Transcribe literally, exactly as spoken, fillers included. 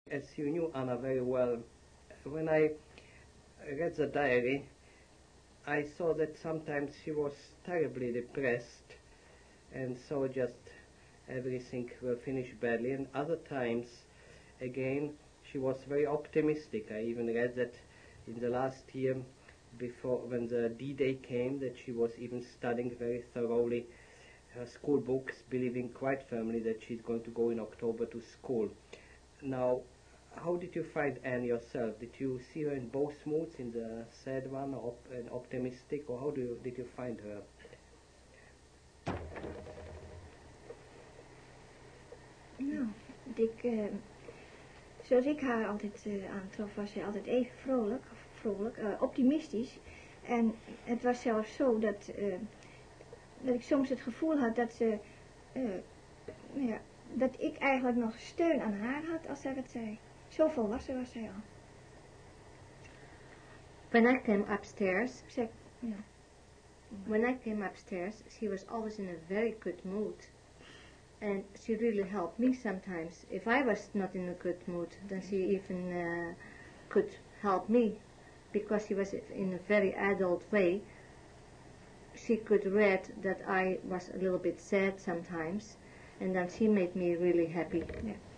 As you knew Anna very well, when I read the diary, I saw that sometimes she was terribly depressed, and so just everything will finish badly, and other times, again, she was very optimistic. I even read that in the last year, before when the D-Day came, that she was even studying very thoroughly her school books, believing quite firmly that she's going to go in October to school. Now, how did you find Anne yourself? Did you see her in both moods, in the sad one or op and optimistic, or how do you, did you find her? Nou, ik, uh, zoals ik haar altijd uh, aantrof, was zij altijd even vrolijk, of vrolijk, uh, optimistisch. En het was zelfs zo dat, uh, dat ik soms het gevoel had dat ze, uh, nou ja, dat ik eigenlijk nog steun aan haar had als zij het zei. Zo volwassen was zij al. When I came upstairs, Zij, ja. when I came upstairs, she was always in a very good mood. And she really helped me sometimes. If I was not in a good mood, then she even uh, could help me, because she was in a very adult way. She could read that I was a little bit sad sometimes, and then she made me really happy. Ja.